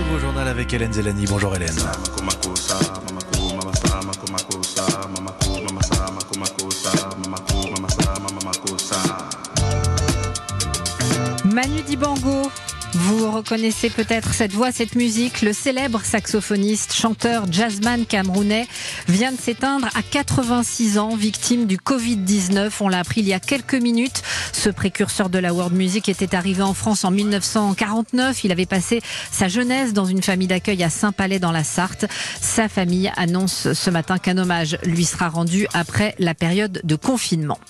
nouveau journal avec Hélène Zélani. Bonjour Hélène. Manu Dibango. Vous reconnaissez peut-être cette voix, cette musique. Le célèbre saxophoniste, chanteur, jazzman camerounais vient de s'éteindre à 86 ans, victime du Covid-19. On l'a appris il y a quelques minutes. Ce précurseur de la world music était arrivé en France en 1949. Il avait passé sa jeunesse dans une famille d'accueil à Saint-Palais dans la Sarthe. Sa famille annonce ce matin qu'un hommage lui sera rendu après la période de confinement.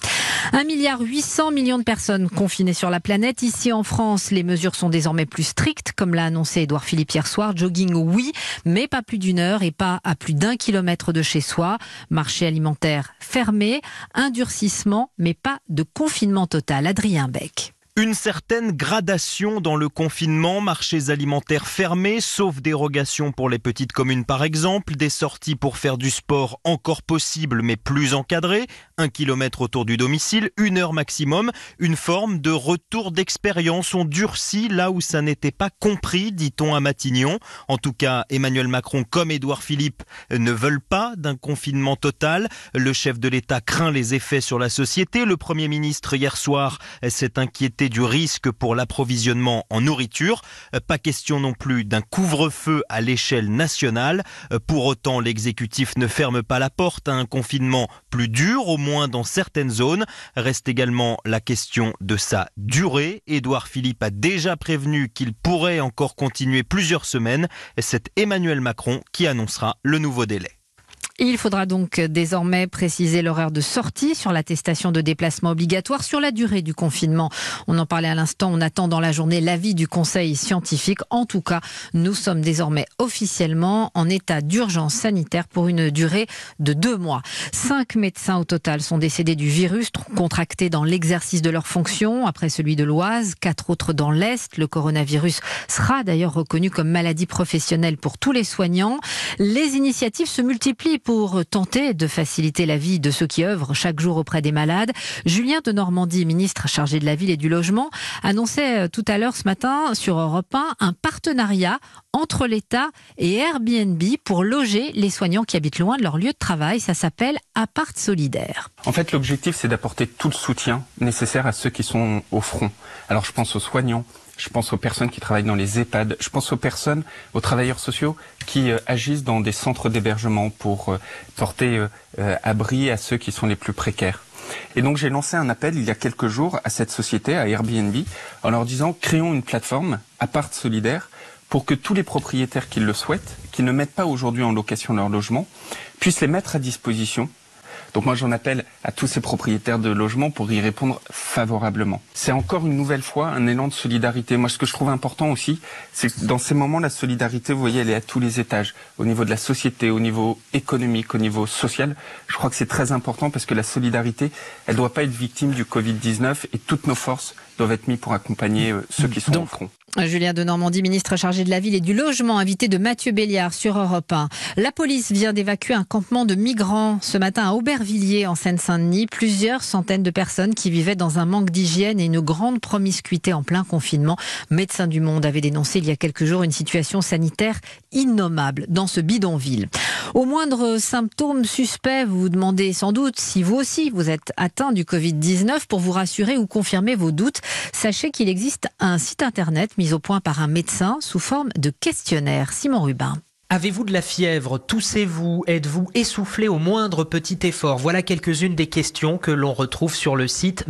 1,8 milliard de personnes confinées sur la planète. Ici en France, les mesures sont désormais plus strictes, comme l'a annoncé Édouard Philippe hier soir. Jogging, oui, mais pas plus d'une heure et pas à plus d'1 kilomètre de chez soi. Marché alimentaire fermé, endurcissement, mais pas de confinement total. Adrien Beck. Une certaine gradation dans le confinement, marchés alimentaires fermés, sauf dérogation pour les petites communes par exemple, des sorties pour faire du sport encore possibles mais plus encadrées, 1 kilomètre autour du domicile, 1 heure maximum, une forme de retour d'expérience. On durcit là où ça n'était pas compris, dit-on à Matignon. En tout cas, Emmanuel Macron comme Édouard Philippe ne veulent pas d'un confinement total. Le chef de l'État craint les effets sur la société. Le Premier ministre hier soir s'est inquiété du risque pour l'approvisionnement en nourriture. Pas question non plus d'un couvre-feu à l'échelle nationale. Pour autant, l'exécutif ne ferme pas la porte à un confinement plus dur, au moins dans certaines zones. Reste également la question de sa durée. Édouard Philippe a déjà prévenu qu'il pourrait encore continuer plusieurs semaines. C'est Emmanuel Macron qui annoncera le nouveau délai. Il faudra donc désormais préciser l'horaire de sortie sur l'attestation de déplacement obligatoire, sur la durée du confinement. On en parlait à l'instant, on attend dans la journée l'avis du conseil scientifique. En tout cas, nous sommes désormais officiellement en état d'urgence sanitaire pour une durée de 2 mois. 5 médecins au total sont décédés du virus contracté dans l'exercice de leurs fonctions, après celui de l'Oise, 4 autres dans l'Est. Le coronavirus sera d'ailleurs reconnu comme maladie professionnelle pour tous les soignants. Les initiatives se multiplient pour tenter de faciliter la vie de ceux qui œuvrent chaque jour auprès des malades. Julien Denormandie, ministre chargé de la Ville et du Logement, annonçait tout à l'heure ce matin sur Europe 1 un partenariat entre l'État et Airbnb pour loger les soignants qui habitent loin de leur lieu de travail. Ça s'appelle Appart Solidaire. En fait, l'objectif, c'est d'apporter tout le soutien nécessaire à ceux qui sont au front. Alors, je pense aux soignants, je pense aux personnes qui travaillent dans les EHPAD, je pense aux personnes, aux travailleurs sociaux qui agissent dans des centres d'hébergement pour porter abri à ceux qui sont les plus précaires. Et donc j'ai lancé un appel il y a quelques jours à cette société, à Airbnb, en leur disant créons une plateforme Appart Solidaire pour que tous les propriétaires qui le souhaitent, qui ne mettent pas aujourd'hui en location leur logement, puissent les mettre à disposition. Donc moi j'en appelle à tous ces propriétaires de logements pour y répondre favorablement. C'est encore une nouvelle fois un élan de solidarité. Moi ce que je trouve important aussi, c'est que dans ces moments la solidarité, vous voyez, elle est à tous les étages. Au niveau de la société, au niveau économique, au niveau social. Je crois que c'est très important parce que la solidarité, elle ne doit pas être victime du Covid-19 et toutes nos forces doivent être mises pour accompagner ceux qui sont au front. Julien Denormandie, ministre chargé de la Ville et du Logement, invité de Mathieu Béliard sur Europe 1. La police vient d'évacuer un campement de migrants ce matin à Aubervilliers en Seine-Saint-Denis. Plusieurs centaines de personnes qui vivaient dans un manque d'hygiène et une grande promiscuité en plein confinement. Médecins du Monde avait dénoncé il y a quelques jours une situation sanitaire innommable dans ce bidonville. Au moindre symptôme suspect, vous vous demandez sans doute si vous aussi vous êtes atteint du Covid-19. Pour vous rassurer ou confirmer vos doutes, sachez qu'il existe un site internet mis au point par un médecin sous forme de questionnaire. Simon Rubin. Avez-vous de la fièvre? Toussez-vous? Êtes-vous essoufflé au moindre petit effort? Voilà quelques-unes des questions que l'on retrouve sur le site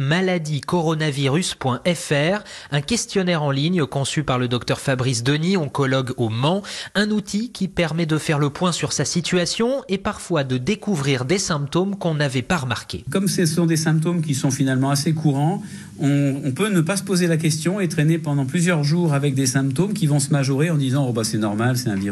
maladiecoronavirus.fr, un questionnaire en ligne conçu par le docteur Fabrice Denis, oncologue au Mans, un outil qui permet de faire le point sur sa situation et parfois de découvrir des symptômes qu'on n'avait pas remarqués. Comme ce sont des symptômes qui sont finalement assez courants, on peut ne pas se poser la question et traîner pendant plusieurs jours avec des symptômes qui vont se majorer en disant « oh bah c'est normal, c'est un virus ».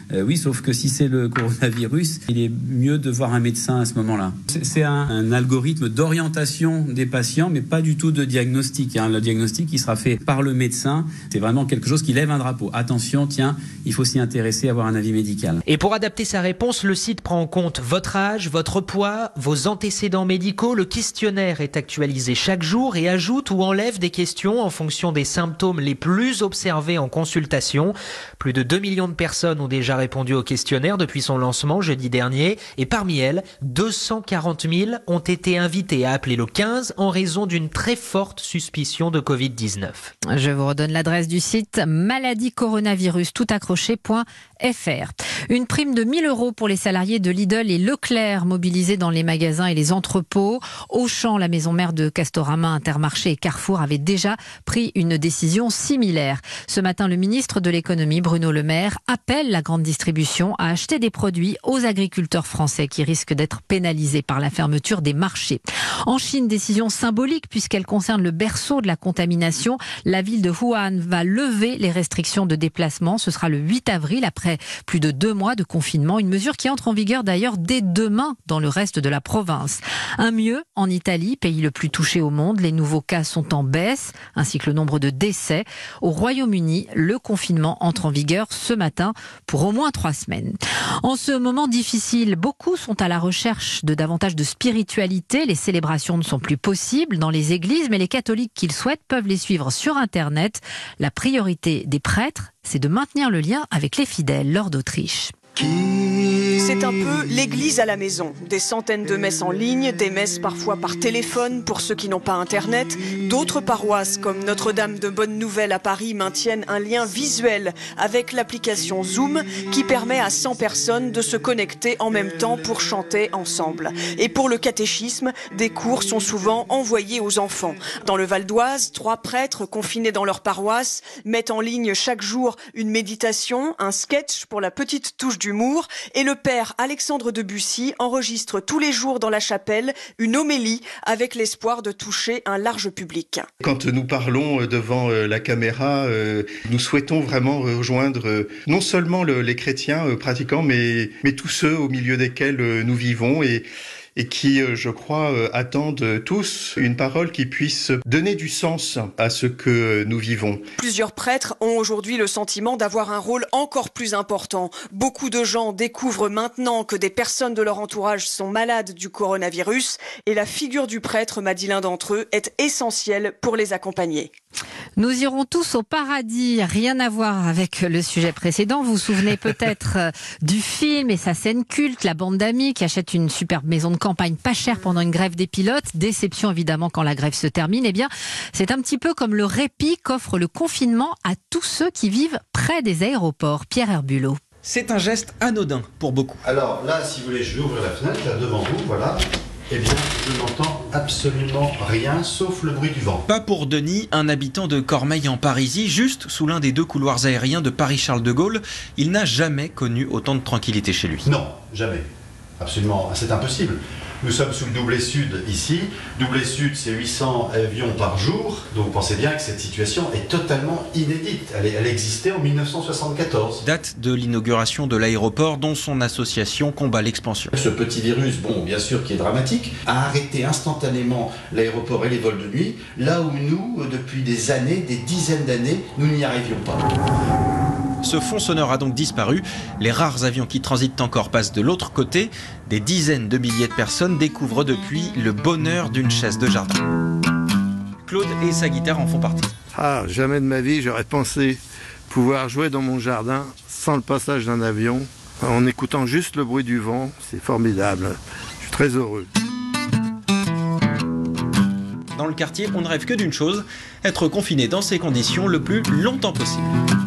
Oui, sauf que si c'est le coronavirus, il est mieux de voir un médecin à ce moment-là. C'est un algorithme d'orientation des patients, mais pas du tout de diagnostic. Le diagnostic, il sera fait par le médecin. C'est vraiment quelque chose qui lève un drapeau. Attention, tiens, il faut s'y intéresser, avoir un avis médical. Et pour adapter sa réponse, le site prend en compte votre âge, votre poids, vos antécédents médicaux. Le questionnaire est actualisé chaque jour et ajoute ou enlève des questions en fonction des symptômes les plus observés en consultation. Plus de 2 millions de personnes ont déjà répondu au questionnaire depuis son lancement jeudi dernier. Et parmi elles, 240 000 ont été invités à appeler le 15 en raison d'une très forte suspicion de Covid-19. Je vous redonne l'adresse du site maladiecoronavirus toutaccroché.fr. Une prime de 1 000 € pour les salariés de Lidl et Leclerc mobilisés dans les magasins et les entrepôts. Auchan, la maison mère de Castorama, Intermarché et Carrefour avaient déjà pris une décision similaire. Ce matin, le ministre de l'économie, Bruno Le Maire, appelle la grande distribution à acheter des produits aux agriculteurs français qui risquent d'être pénalisés par la fermeture des marchés. En Chine, décision symbolique puisqu'elle concerne le berceau de la contamination. La ville de Wuhan va lever les restrictions de déplacement. Ce sera le 8 avril, après plus de 2 mois de confinement. Une mesure qui entre en vigueur d'ailleurs dès demain dans le reste de la province. Un mieux en Italie, pays le plus touché au monde. Les nouveaux cas sont en baisse, ainsi que le nombre de décès. Au Royaume-Uni, le confinement entre en vigueur ce matin pour au moins 3 semaines. En ce moment difficile, beaucoup sont à la recherche de davantage de spiritualité. Les célébrations ne sont plus possibles dans les églises, mais les catholiques qui le souhaitent peuvent les suivre sur Internet. La priorité des prêtres, c'est de maintenir le lien avec les fidèles. Laure d'Autriche. C'est un peu l'église à la maison. Des centaines de messes en ligne, des messes parfois par téléphone pour ceux qui n'ont pas Internet. D'autres paroisses comme Notre-Dame de Bonne Nouvelle à Paris maintiennent un lien visuel avec l'application Zoom qui permet à 100 personnes de se connecter en même temps pour chanter ensemble. Et pour le catéchisme, des cours sont souvent envoyés aux enfants. Dans le Val d'Oise, 3 prêtres confinés dans leur paroisse mettent en ligne chaque jour une méditation, un sketch pour la petite touche d'humour, et le père Alexandre de Bussy enregistre tous les jours dans la chapelle une homélie avec l'espoir de toucher un large public. Quand nous parlons devant la caméra, nous souhaitons vraiment rejoindre non seulement les chrétiens pratiquants, mais tous ceux au milieu desquels nous vivons et qui, je crois, attendent tous une parole qui puisse donner du sens à ce que nous vivons. Plusieurs prêtres ont aujourd'hui le sentiment d'avoir un rôle encore plus important. Beaucoup de gens découvrent maintenant que des personnes de leur entourage sont malades du coronavirus et la figure du prêtre, m'a dit l'un d'entre eux, est essentielle pour les accompagner. Nous irons tous au paradis, rien à voir avec le sujet précédent. Vous vous souvenez peut-être du film et sa scène culte, la bande d'amis qui achète une superbe maison de campagne pas chère pendant une grève des pilotes. Déception évidemment quand la grève se termine. Eh bien, c'est un petit peu comme le répit qu'offre le confinement à tous ceux qui vivent près des aéroports. Pierre Herbulot. C'est un geste anodin pour beaucoup. Alors là, si vous voulez, je vais ouvrir la fenêtre, là devant vous, voilà. Eh bien, je n'entends absolument rien, sauf le bruit du vent. Pas pour Denis, un habitant de Cormeilles en Parisie, juste sous l'un des 2 couloirs aériens de Paris-Charles de Gaulle. Il n'a jamais connu autant de tranquillité chez lui. Non, jamais. Absolument, c'est impossible. Nous sommes sous le doublet sud ici. Doublet sud, c'est 800 avions par jour. Donc vous pensez bien que cette situation est totalement inédite. Elle existait en 1974. Date de l'inauguration de l'aéroport dont son association combat l'expansion. Ce petit virus, bon, bien sûr, qui est dramatique, a arrêté instantanément l'aéroport et les vols de nuit, là où nous, depuis des années, des dizaines d'années, nous n'y arrivions pas. Ce fond sonore a donc disparu. Les rares avions qui transitent encore passent de l'autre côté. Des dizaines de milliers de personnes découvrent depuis le bonheur d'une chaise de jardin. Claude et sa guitare en font partie. Ah, jamais de ma vie, j'aurais pensé pouvoir jouer dans mon jardin sans le passage d'un avion, en écoutant juste le bruit du vent. C'est formidable. Je suis très heureux. Dans le quartier, on ne rêve que d'une chose, être confiné dans ces conditions le plus longtemps possible.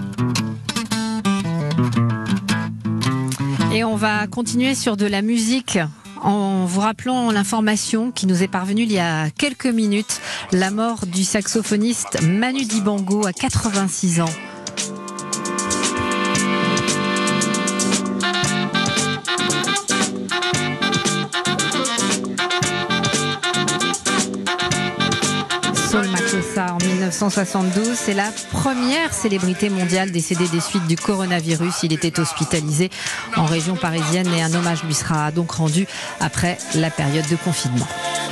Et on va continuer sur de la musique en vous rappelant l'information qui nous est parvenue il y a quelques minutes. La mort du saxophoniste Manu Dibango à 86 ans. Soul Makossa en 1900. 1972. C'est la première célébrité mondiale décédée des suites du coronavirus. Il était hospitalisé en région parisienne et un hommage lui sera donc rendu après la période de confinement.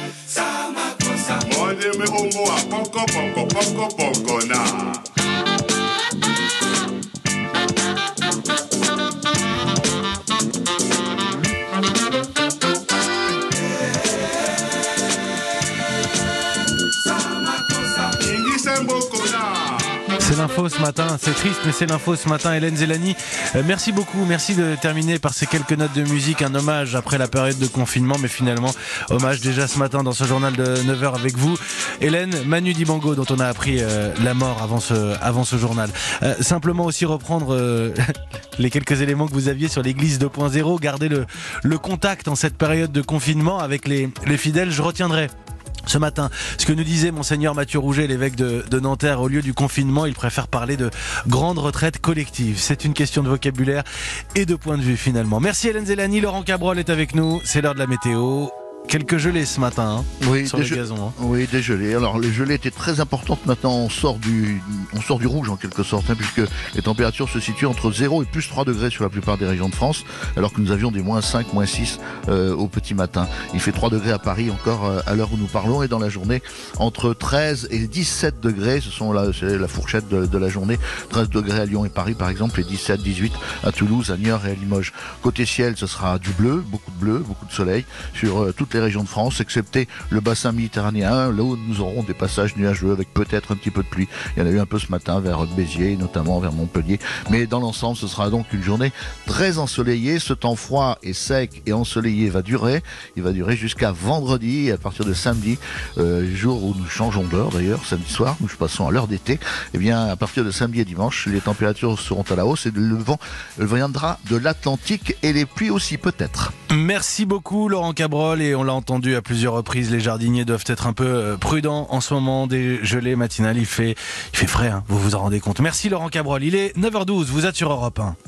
C'est l'info ce matin, c'est triste mais c'est l'info ce matin. Hélène Zellani, merci beaucoup, merci de terminer par ces quelques notes de musique, un hommage après la période de confinement, mais finalement hommage déjà ce matin dans ce journal de 9h avec vous. Hélène, Manu Dibango dont on a appris la mort avant ce journal. Simplement aussi reprendre les quelques éléments que vous aviez sur l'église 2.0, garder le contact en cette période de confinement avec les fidèles. Je retiendrai ce matin, ce que nous disait Monseigneur Mathieu Rouget, l'évêque de Nanterre, au lieu du confinement, il préfère parler de grande retraite collective. C'est une question de vocabulaire et de point de vue finalement. Merci Hélène Zellani, Laurent Cabrol est avec nous, c'est l'heure de la météo. Quelques gelées ce matin oui, sur le gazon. Oui, des gelées. Alors les gelées étaient très importantes. Maintenant on sort du rouge en quelque sorte, puisque les températures se situent entre 0 et plus 3 degrés sur la plupart des régions de France, alors que nous avions des moins 5, moins 6 au petit matin. Il fait 3 degrés à Paris encore à l'heure où nous parlons, et dans la journée entre 13 et 17 degrés, c'est la fourchette de la journée. 13 degrés à Lyon et Paris par exemple, et 17, 18 à Toulouse, à Niort et à Limoges. Côté ciel, ce sera du bleu, beaucoup de soleil sur toutes les régions de France, excepté le bassin méditerranéen, là où nous aurons des passages nuageux avec peut-être un petit peu de pluie. Il y en a eu un peu ce matin vers Béziers, notamment vers Montpellier. Mais dans l'ensemble, ce sera donc une journée très ensoleillée. Ce temps froid et sec et ensoleillé va durer. Il va durer jusqu'à vendredi, et à partir de samedi, jour où nous changeons d'heure d'ailleurs, samedi soir, nous passons à l'heure d'été. Eh bien, à partir de samedi et dimanche, les températures seront à la hausse et le vent viendra de l'Atlantique et les pluies aussi peut-être. Merci beaucoup Laurent Cabrol, et on l'a entendu à plusieurs reprises, les jardiniers doivent être un peu prudents en ce moment des gelées matinales. Il fait frais, vous vous en rendez compte. Merci Laurent Cabrol, il est 9h12, vous êtes sur Europe 1.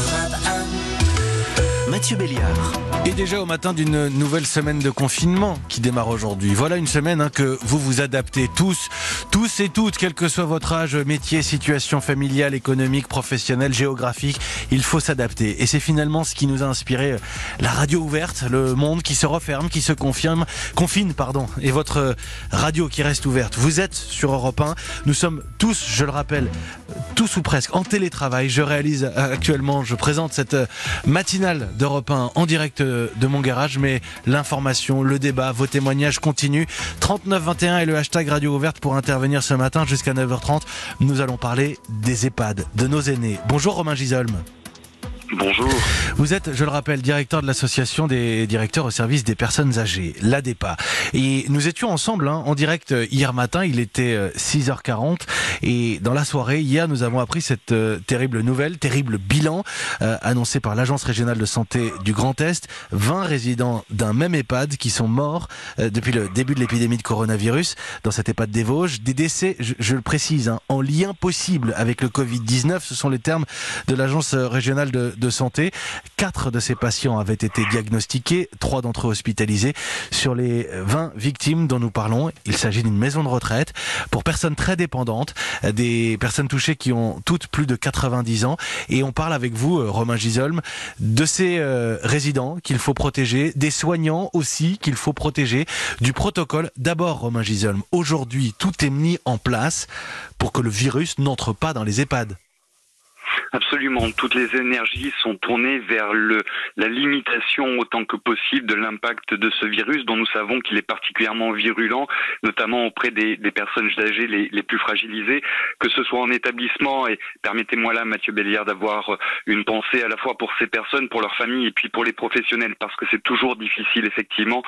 Mathieu Béliard. Et déjà au matin d'une nouvelle semaine de confinement qui démarre aujourd'hui. Voilà une semaine que vous vous adaptez tous et toutes, quel que soit votre âge, métier, situation familiale, économique, professionnelle, géographique, il faut s'adapter. Et c'est finalement ce qui nous a inspiré la radio ouverte, le monde qui se referme, qui se confine, et votre radio qui reste ouverte. Vous êtes sur Europe 1, nous sommes tous, je le rappelle, tous ou presque en télétravail. Je réalise actuellement, je présente cette matinale d'Europe 1 en direct de mon garage, mais l'information, le débat, vos témoignages continuent. 3921 est le hashtag Radio Ouverte pour intervenir ce matin jusqu'à 9h30. Nous allons parler des EHPAD, de nos aînés. Bonjour Romain Gisolme. Bonjour. Vous êtes, je le rappelle, directeur de l'association des directeurs au service des personnes âgées, l'ADEPA. Et nous étions ensemble en direct hier matin, il était 6h40. Et dans la soirée, hier, nous avons appris cette terrible nouvelle, terrible bilan annoncé par l'Agence régionale de santé du Grand Est. 20 résidents d'un même EHPAD qui sont morts depuis le début de l'épidémie de coronavirus dans cet EHPAD des Vosges. Des décès, je le précise, en lien possible avec le Covid-19. Ce sont les termes de l'Agence régionale de santé. 4 de ces patients avaient été diagnostiqués, 3 d'entre eux hospitalisés. Sur les 20 victimes dont nous parlons, il s'agit d'une maison de retraite pour personnes très dépendantes, des personnes touchées qui ont toutes plus de 90 ans. Et on parle avec vous, Romain Gisolme, de ces résidents qu'il faut protéger, des soignants aussi qu'il faut protéger, du protocole. D'abord, Romain Gisolme, aujourd'hui, tout est mis en place pour que le virus n'entre pas dans les EHPAD. Absolument. Toutes les énergies sont tournées vers la limitation autant que possible de l'impact de ce virus dont nous savons qu'il est particulièrement virulent, notamment auprès des personnes âgées les plus fragilisées, que ce soit en établissement. Et permettez-moi là, Mathieu Béliard, d'avoir une pensée à la fois pour ces personnes, pour leurs familles et puis pour les professionnels, parce que c'est toujours difficile effectivement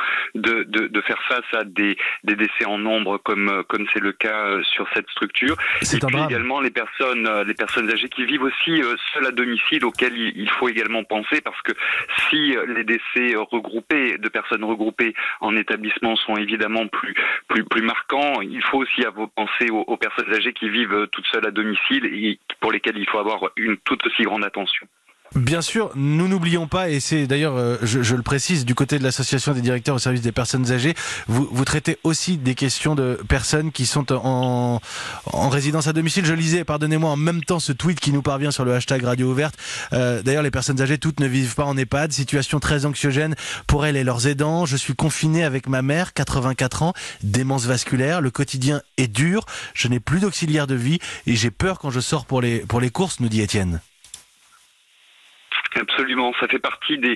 de faire face à des décès en nombre comme c'est le cas sur cette structure. Et puis également les personnes âgées qui vivent aussi seules à domicile, auxquelles il faut également penser, parce que si les décès regroupés, de personnes regroupées en établissement sont évidemment plus marquants, il faut aussi penser aux personnes âgées qui vivent toutes seules à domicile et pour lesquelles il faut avoir une toute aussi grande attention. Bien sûr, nous n'oublions pas, et c'est d'ailleurs, je le précise, du côté de l'association des directeurs au service des personnes âgées, vous traitez aussi des questions de personnes qui sont en résidence à domicile. Je lisais, pardonnez-moi, en même temps ce tweet qui nous parvient sur le hashtag Radio Ouverte. D'ailleurs, les personnes âgées, toutes ne vivent pas en EHPAD. Situation très anxiogène pour elles et leurs aidants. Je suis confiné avec ma mère, 84 ans, démence vasculaire. Le quotidien est dur. Je n'ai plus d'auxiliaire de vie et j'ai peur quand je sors pour les courses, nous dit Étienne. Absolument, ça fait partie des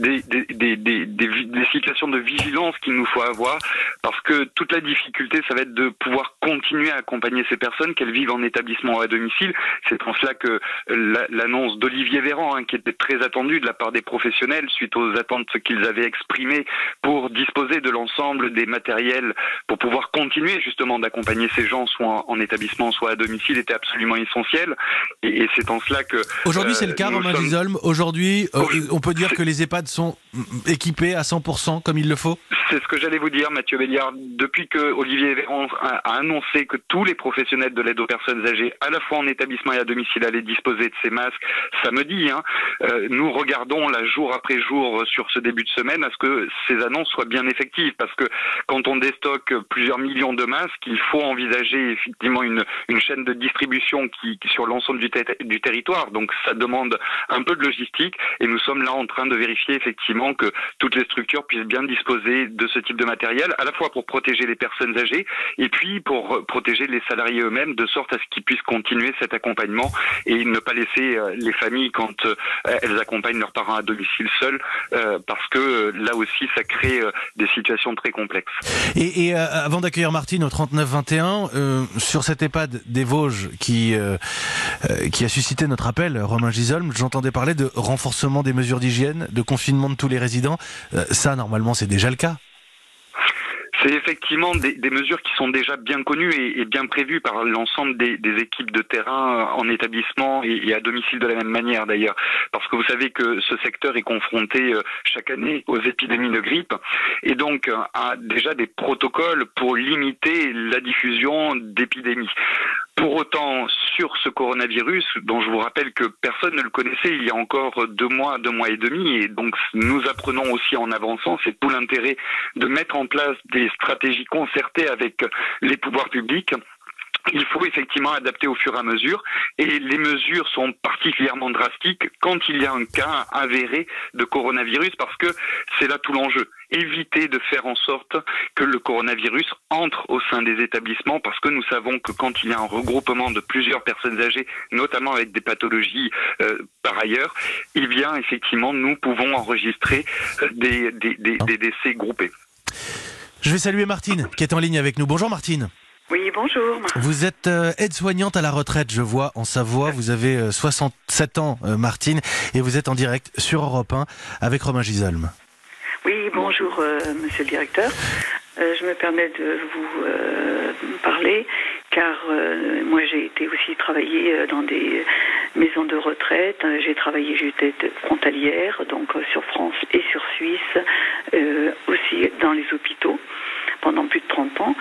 situations de vigilance qu'il nous faut avoir, parce que toute la difficulté, ça va être de pouvoir continuer à accompagner ces personnes, qu'elles vivent en établissement ou à domicile. C'est en cela que l'annonce d'Olivier Véran, qui était très attendue de la part des professionnels, suite aux attentes qu'ils avaient exprimées pour disposer de l'ensemble des matériels pour pouvoir continuer justement d'accompagner ces gens, soit en établissement, soit à domicile, était absolument essentielle. Et c'est en cela que... Aujourd'hui, c'est le cas, Romain Gisholm. Aujourd'hui, on peut dire que les EHPAD sont équipés à 100% comme il le faut ? C'est ce que j'allais vous dire, Mathieu Béliard. Depuis que Olivier Véran a annoncé que tous les professionnels de l'aide aux personnes âgées, à la fois en établissement et à domicile, allaient disposer de ces masques samedi, nous regardons là jour après jour sur ce début de semaine à ce que ces annonces soient bien effectives. Parce que quand on déstocke plusieurs millions de masques, il faut envisager effectivement une chaîne de distribution qui sur l'ensemble du territoire. Donc ça demande un peu de logistique. Et nous sommes là en train de vérifier effectivement que toutes les structures puissent bien disposer de ce type de matériel, à la fois pour protéger les personnes âgées et puis pour protéger les salariés eux-mêmes, de sorte à ce qu'ils puissent continuer cet accompagnement et ne pas laisser les familles quand elles accompagnent leurs parents à domicile seuls, parce que là aussi ça crée des situations très complexes. Et avant d'accueillir Martine au 3921, sur cet EHPAD des Vosges qui a suscité notre appel, Romain Gisholm, j'entendais parler de renforcement des mesures d'hygiène, de confinement de tous les résidents. Ça, normalement, c'est déjà le cas. C'est effectivement des mesures qui sont déjà bien connues et bien prévues par l'ensemble des équipes de terrain en établissement et à domicile de la même manière d'ailleurs. Parce que vous savez que ce secteur est confronté chaque année aux épidémies de grippe et donc a déjà des protocoles pour limiter la diffusion d'épidémies. Pour autant, sur ce coronavirus, dont je vous rappelle que personne ne le connaissait il y a encore 2 mois et demi, et donc nous apprenons aussi en avançant, c'est tout l'intérêt de mettre en place des stratégies concertées avec les pouvoirs publics. Il faut effectivement adapter au fur et à mesure, et les mesures sont particulièrement drastiques quand il y a un cas avéré de coronavirus, parce que c'est là tout l'enjeu. Éviter de faire en sorte que le coronavirus entre au sein des établissements, parce que nous savons que quand il y a un regroupement de plusieurs personnes âgées, notamment avec des pathologies par ailleurs, eh bien effectivement nous pouvons enregistrer des décès groupés. Je vais saluer Martine qui est en ligne avec nous. Bonjour Martine. Oui, bonjour. Vous êtes aide-soignante à la retraite, je vois, en Savoie. Vous avez 67 ans, Martine, et vous êtes en direct sur Europe 1 avec Romain Gisholm. Oui, bonjour, monsieur le directeur. Je me permets de vous parler, car moi j'ai été aussi travailler dans des maisons de retraite. J'étais frontalière, donc sur France et sur Suisse, aussi dans les hôpitaux. Pendant plus de 30 ans,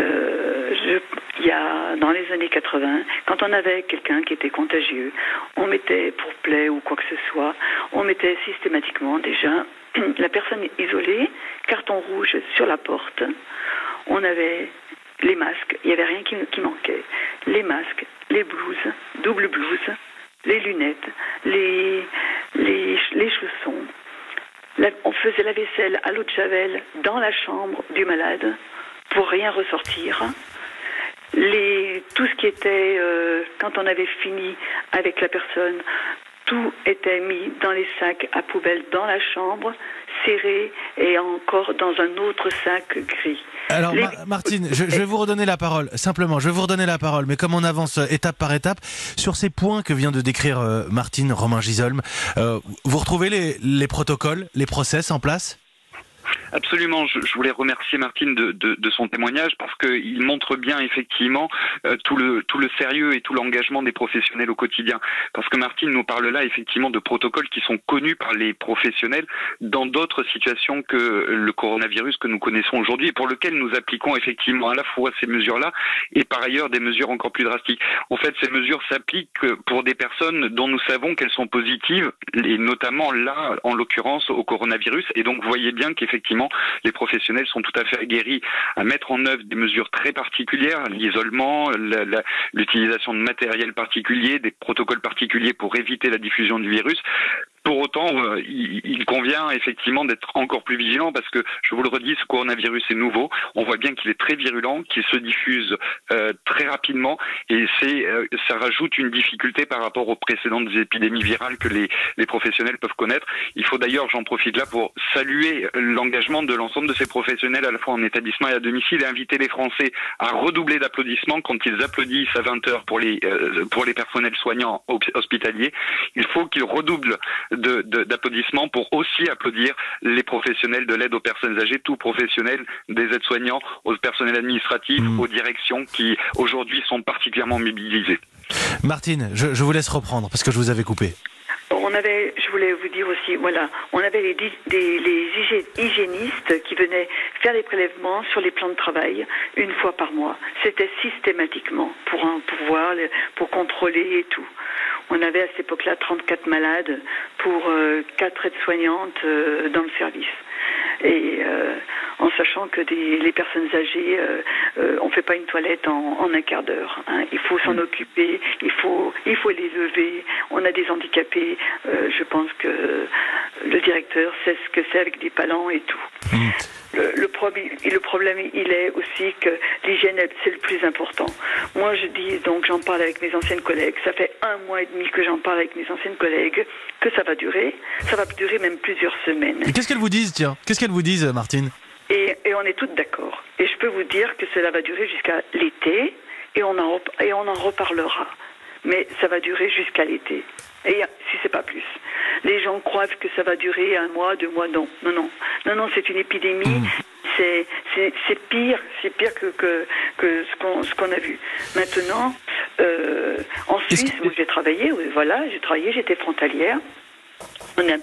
dans les années 80, quand on avait quelqu'un qui était contagieux, on mettait pour plaie ou quoi que ce soit, on mettait systématiquement déjà la personne isolée, carton rouge sur la porte. On avait les masques, il n'y avait rien qui manquait. Les masques, les blouses, double blouse, les lunettes, les chaussons. On faisait la vaisselle à l'eau de javel dans la chambre du malade pour rien ressortir. Tout ce qui était, quand on avait fini avec la personne, tout était mis dans les sacs à poubelle dans la chambre, serré et encore dans un autre sac gris. Alors Martine, je vais vous redonner la parole, simplement, je vais vous redonner la parole, mais comme on avance étape par étape, sur ces points que vient de décrire Martine, Romain Gisholm, vous retrouvez les protocoles, les process en place ? Absolument. Je voulais remercier Martine de son témoignage parce qu'il montre bien effectivement tout le sérieux et tout l'engagement des professionnels au quotidien. Parce que Martine nous parle là effectivement de protocoles qui sont connus par les professionnels dans d'autres situations que le coronavirus que nous connaissons aujourd'hui et pour lequel nous appliquons effectivement à la fois ces mesures-là et par ailleurs des mesures encore plus drastiques. En fait, ces mesures s'appliquent pour des personnes dont nous savons qu'elles sont positives et notamment là, en l'occurrence, au coronavirus. Et donc, vous voyez bien qu'effectivement, les professionnels sont tout à fait aguerris à mettre en œuvre des mesures très particulières, l'isolement, l'utilisation de matériel particulier, des protocoles particuliers pour éviter la diffusion du virus. Pour autant, il convient effectivement d'être encore plus vigilant parce que, je vous le redis, ce coronavirus est nouveau. On voit bien qu'il est très virulent, qu'il se diffuse très rapidement et ça rajoute une difficulté par rapport aux précédentes épidémies virales que les professionnels peuvent connaître. Il faut d'ailleurs, j'en profite là pour saluer l'engagement de l'ensemble de ces professionnels à la fois en établissement et à domicile et inviter les Français à redoubler d'applaudissements quand ils applaudissent à 20h pour les personnels soignants hospitaliers. Il faut qu'ils redoublent d'applaudissements pour aussi applaudir les professionnels de l'aide aux personnes âgées, tout professionnels, des aides-soignants, aux personnels administratifs, aux directions qui aujourd'hui sont particulièrement mobilisés. Martine, je vous laisse reprendre parce que je vous avais coupé. Je voulais vous dire aussi, voilà, on avait les hygiénistes qui venaient faire des prélèvements sur les plans de travail une fois par mois. C'était systématiquement pour contrôler et tout. On avait à cette époque-là 34 malades pour 4 aides-soignantes dans le service. Et en sachant que les personnes âgées, on fait pas une toilette en un quart d'heure. Hein. Il faut s'en occuper, il faut les lever. On a des handicapés. Je pense que le directeur sait ce que c'est avec des palans et tout. Le problème, il est aussi que l'hygiène, c'est le plus important. Moi, je dis, donc j'en parle avec mes anciennes collègues, ça fait 1 mois et demi que j'en parle avec mes anciennes collègues, que ça va durer même plusieurs semaines. Et qu'est-ce qu'elles vous disent, tiens ? Qu'est-ce qu'elles vous disent, Martine ? Et on est toutes d'accord. Et je peux vous dire que cela va durer jusqu'à l'été, et on en reparlera. Mais ça va durer jusqu'à l'été. Et si c'est pas plus. Les gens croient que ça va durer 1 mois, 2 mois, non, c'est une épidémie, c'est pire que ce qu'on a vu. Maintenant, en Suisse, où j'ai travaillé, j'étais frontalière. On est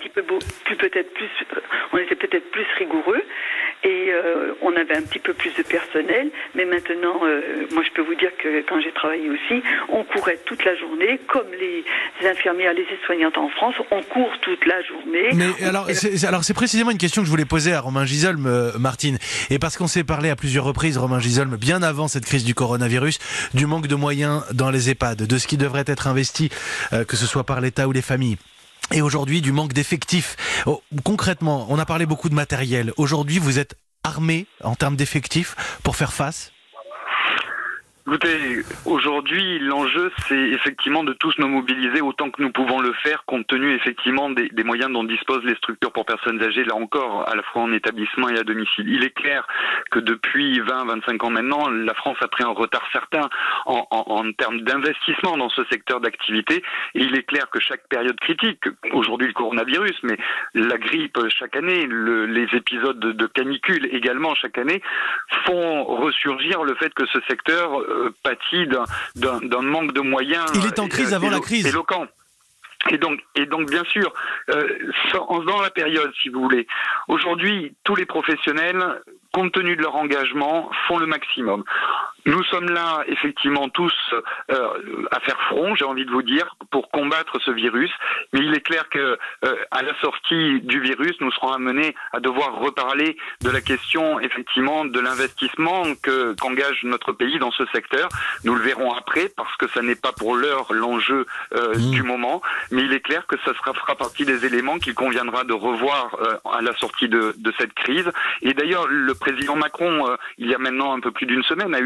on était peut-être plus rigoureux et on avait un petit peu plus de personnel, mais maintenant, moi je peux vous dire que quand j'ai travaillé aussi, on courait toute la journée, comme les infirmières, les aides-soignantes en France, on court toute la journée. Mais alors c'est précisément une question que je voulais poser à Romain Gisolm, Martine, et parce qu'on s'est parlé à plusieurs reprises, Romain Gisolm, bien avant cette crise du coronavirus, du manque de moyens dans les EHPAD, de ce qui devrait être investi, que ce soit par l'État ou les familles. Et aujourd'hui, du manque d'effectifs. Concrètement, on a parlé beaucoup de matériel. Aujourd'hui, vous êtes armé en termes d'effectifs pour faire face ? Écoutez, aujourd'hui, l'enjeu, c'est effectivement de tous nous mobiliser autant que nous pouvons le faire, compte tenu effectivement des moyens dont disposent les structures pour personnes âgées, là encore, à la fois en établissement et à domicile. Il est clair que depuis 20-25 ans maintenant, la France a pris un retard certain en termes d'investissement dans ce secteur d'activité. Et il est clair que chaque période critique, aujourd'hui le coronavirus, mais la grippe chaque année, les épisodes de canicule également chaque année, font ressurgir le fait que ce secteur pâtit d'un manque de moyens. Il est en crise avant la crise. Éloquent. Et donc bien sûr, dans la période, si vous voulez, aujourd'hui, tous les professionnels, compte tenu de leur engagement, font le maximum. Nous sommes là, effectivement, tous à faire front, j'ai envie de vous dire, pour combattre ce virus. Mais il est clair que à la sortie du virus, nous serons amenés à devoir reparler de la question, effectivement, de l'investissement qu'engage notre pays dans ce secteur. Nous le verrons après, parce que ça n'est pas pour l'heure l'enjeu du moment. Mais il est clair que ça fera partie des éléments qu'il conviendra de revoir à la sortie de cette crise. Et d'ailleurs, le président Macron, il y a maintenant un peu plus d'une semaine, a eu des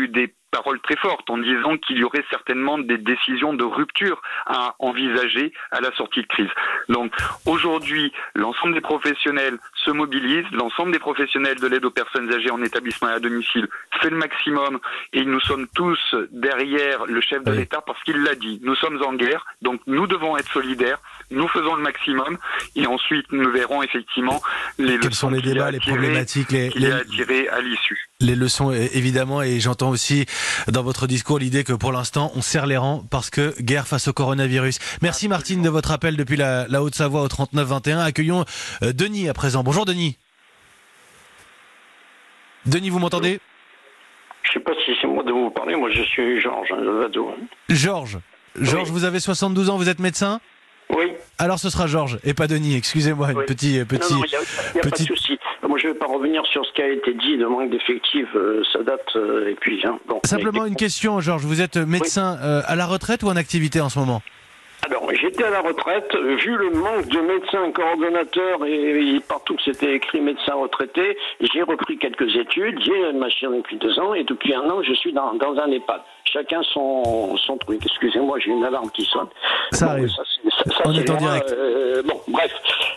paroles très fortes en disant qu'il y aurait certainement des décisions de rupture à envisager à la sortie de crise. Donc aujourd'hui, l'ensemble des professionnels se mobilisent, l'ensemble des professionnels de l'aide aux personnes âgées en établissement et à domicile fait le maximum et nous sommes tous derrière le chef de l'État parce qu'il l'a dit. Nous sommes en guerre, donc nous devons être solidaires, nous faisons le maximum et ensuite nous verrons effectivement quels sont les débats, les problématiques, qu'il a attiré à l'issue. Les leçons évidemment, et j'entends aussi dans votre discours l'idée que pour l'instant on serre les rangs parce que guerre face au coronavirus. Merci Martine de votre appel depuis la Haute-Savoie au 3921. Accueillons Denis à présent. Bonjour Denis. Denis, vous m'entendez ? Je ne sais pas si c'est moi de vous parler, moi je suis Georges de Vado. Georges, vous avez 72 ans, vous êtes médecin ? Oui. Alors ce sera Georges et pas Denis, excusez-moi, oui. Petit. Non, il n'y a pas de souci. Moi je ne vais pas revenir sur ce qui a été dit, de manque d'effectifs, ça date, et puis... Hein, bon, simplement une question, Georges, vous êtes médecin à la retraite ou en activité en ce moment ? Alors, j'étais à la retraite, vu le manque de médecins coordonnateurs et partout que c'était écrit médecin retraité, j'ai repris quelques études, j'ai ma chérie depuis 2 ans et depuis 1 an, je suis dans un EHPAD. Chacun son truc. Excusez-moi, j'ai une alarme qui sonne. Ça arrive. On est en direct. Bon, bref.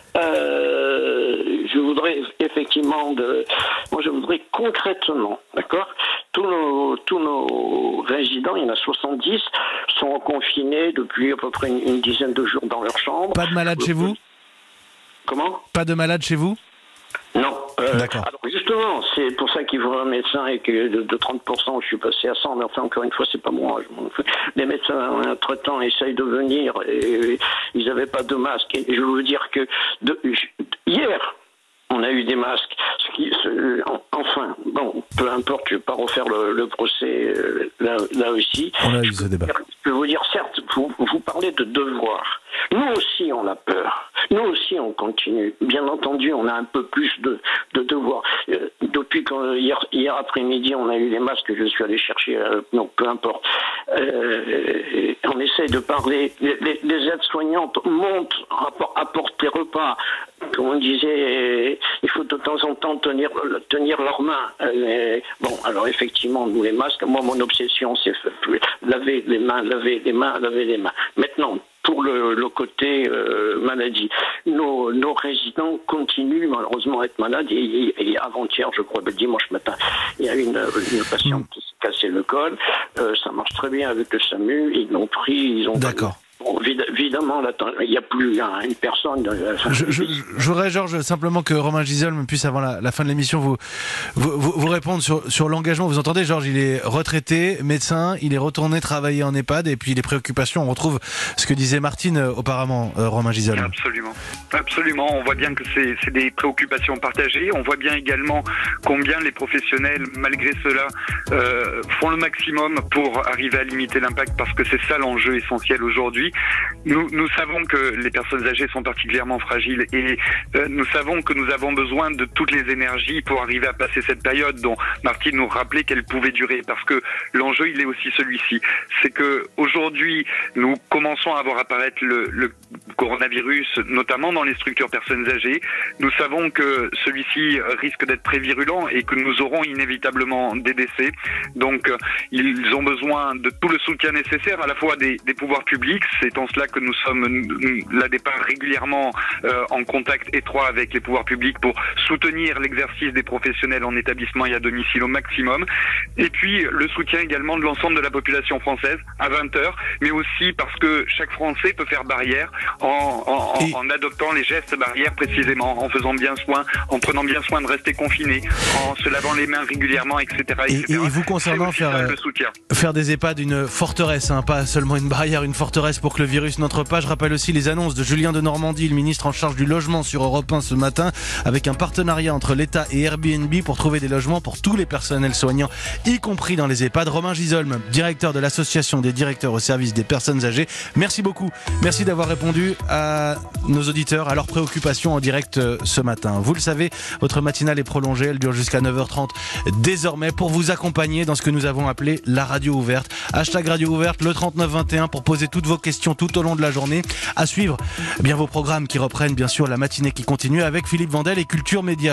Je voudrais effectivement moi je voudrais concrètement, d'accord, tous nos résidents, il y en a 70, sont confinés depuis à peu près une dizaine de jours dans leur chambre. Pas de malades chez vous ? Comment ? Pas de malades chez vous ? Non. D'accord. Alors justement, c'est pour ça qu'il faut un médecin et que de 30%, je suis passé à 100, mais enfin encore une fois, c'est pas moi. Les médecins traitants essayent de venir et ils n'avaient pas de masque. Et je veux vous dire que hier, on a eu des masques. Enfin, bon, peu importe, je ne vais pas refaire le procès là aussi. On a eu ce débat. Je veux vous dire, certes, vous parlez de devoir. Nous aussi, on a peur. Nous aussi, on continue. Bien entendu, on a un peu plus de devoirs. Depuis hier après-midi, on a eu les masques, je suis allé chercher, non, peu importe. On essaye de parler. Les aides-soignantes montent, apportent des repas. Comme on disait, il faut de temps en temps tenir leurs mains. Bon, alors effectivement, nous les masques, moi mon obsession c'est laver les mains. Maintenant, pour le côté maladie, nos résidents continuent malheureusement à être malades et avant-hier, je crois, le dimanche matin, il y a une patiente qui s'est cassé le col. Ça marche très bien avec le SAMU, ils l'ont pris, ils ont... D'accord. Bon, évidemment, il n'y a plus une personne. Je voudrais, Georges, simplement que Romain Gisolme puisse, avant la fin de l'émission, vous répondre sur l'engagement. Vous entendez, Georges, il est retraité, médecin, il est retourné travailler en EHPAD, et puis les préoccupations, on retrouve ce que disait Martine auparavant, Romain Gisolme. Absolument. On voit bien que c'est des préoccupations partagées. On voit bien également combien les professionnels, malgré cela, font le maximum pour arriver à limiter l'impact, parce que c'est ça l'enjeu essentiel aujourd'hui. Nous savons que les personnes âgées sont particulièrement fragiles et nous savons que nous avons besoin de toutes les énergies pour arriver à passer cette période dont Martine nous rappelait qu'elle pouvait durer, parce que l'enjeu il est aussi celui-ci. C'est que aujourd'hui nous commençons à voir apparaître le coronavirus, notamment dans les structures personnes âgées. Nous savons que celui-ci risque d'être très virulent et que nous aurons inévitablement des décès. Donc ils ont besoin de tout le soutien nécessaire, à la fois des pouvoirs publics. C'est en cela que nous sommes, l'ADEPA, régulièrement en contact étroit avec les pouvoirs publics pour soutenir l'exercice des professionnels en établissement et à domicile au maximum. Et puis le soutien également de l'ensemble de la population française à 20h, mais aussi parce que chaque Français peut faire barrière en adoptant les gestes barrières précisément, en faisant bien soin, en prenant bien soin de rester confiné, en se lavant les mains régulièrement, etc. Et vous concernant, faire des EHPAD une forteresse, hein, pas seulement une barrière, une forteresse pour que le virus n'entre pas. Je rappelle aussi les annonces de Julien de Normandie, le ministre en charge du logement, sur Europe 1 ce matin, avec un partenariat entre l'État et Airbnb pour trouver des logements pour tous les personnels soignants, y compris dans les EHPAD. Romain Gisolme, directeur de l'association des directeurs au service des personnes âgées. Merci beaucoup. Merci d'avoir répondu à nos auditeurs, à leurs préoccupations en direct ce matin. Vous le savez, votre matinale est prolongée. Elle dure jusqu'à 9h30 désormais pour vous accompagner dans ce que nous avons appelé la radio ouverte. Hashtag radio ouverte, le 3921 pour poser toutes vos questions tout au long de la journée. À suivre, vos programmes qui reprennent bien sûr la matinée qui continue avec Philippe Vandel et Culture Média.